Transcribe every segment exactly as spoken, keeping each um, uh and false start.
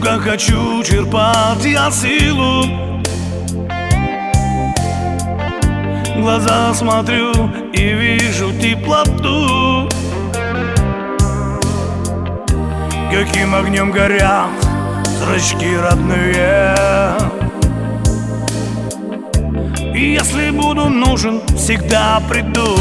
руках хочу черпать я силу. В глаза смотрю и вижу теплоту. Каким огнем горят зрачки родные. И если буду нужен, всегда приду.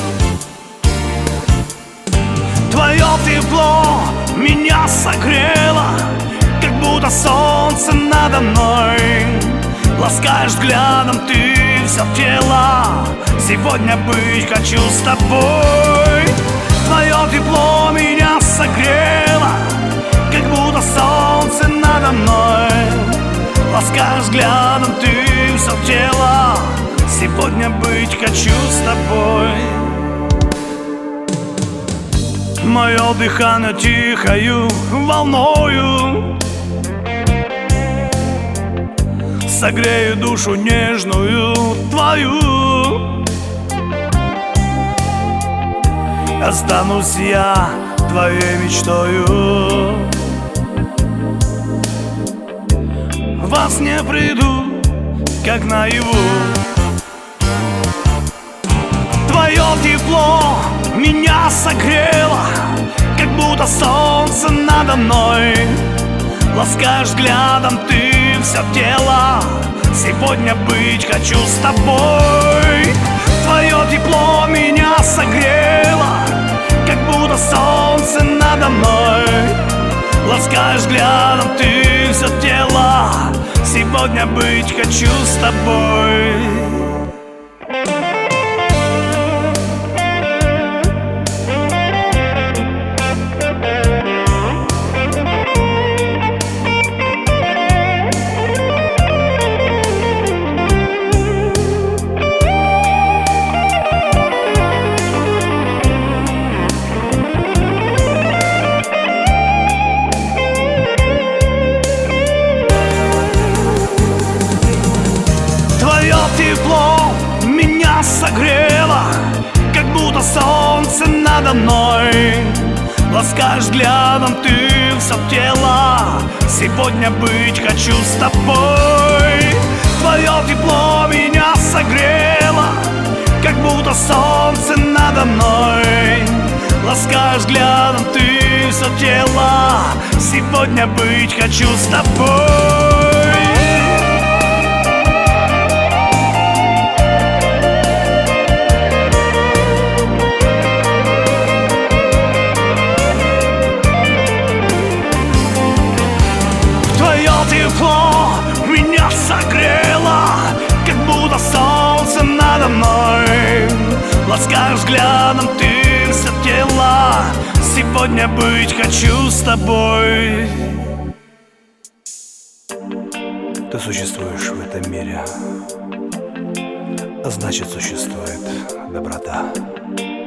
Твое тепло меня согрело, как будто солнце надо мной. Ласкаешь взглядом ты все тело. Сегодня быть хочу с тобой. Твое тепло меня согрело, как будто солнце надо мной. Ласкаешь взглядом ты все тело. Сегодня быть хочу с тобой. Мое дыхание тихою волною согрею душу нежную твою. Останусь я твоей мечтою. Во сне приду, как наяву. Твое тепло меня согрело, как будто солнце надо мной. Ласкаешь взглядом ты все тело. Сегодня быть хочу с тобой. Твое тепло меня согрело, как будто солнце надо мной. Ласкаешь взглядом ты все тело. Сегодня быть хочу с тобой. Тепло меня согрело, как будто солнце надо мной. Ласкаешь взглядом ты все тело. Сегодня быть хочу с тобой. Твое тепло меня согрело, как будто солнце надо мной. Ласкаешь взглядом ты все тело. Сегодня быть хочу с тобой. Тепло меня согрело, как будто солнце надо мной. Ласкаешь взглядом ты все тело. Сегодня быть хочу с тобой. Ты существуешь в этом мире, а значит существует доброта.